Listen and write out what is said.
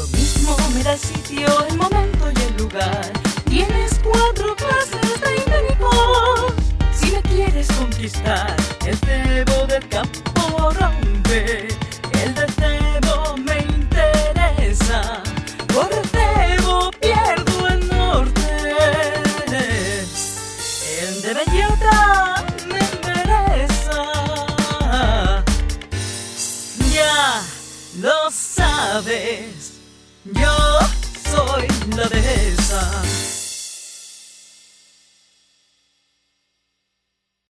mismo me da el sitio, el momento y el lugar. Tienes 4 clases de ibéricos. Si me quieres conquistar, el cebo del campo rompe. El del cebo me interesa. Por el cebo pierdo el norte. El de bellota me interesa. Ya lo sabes, yo soy la de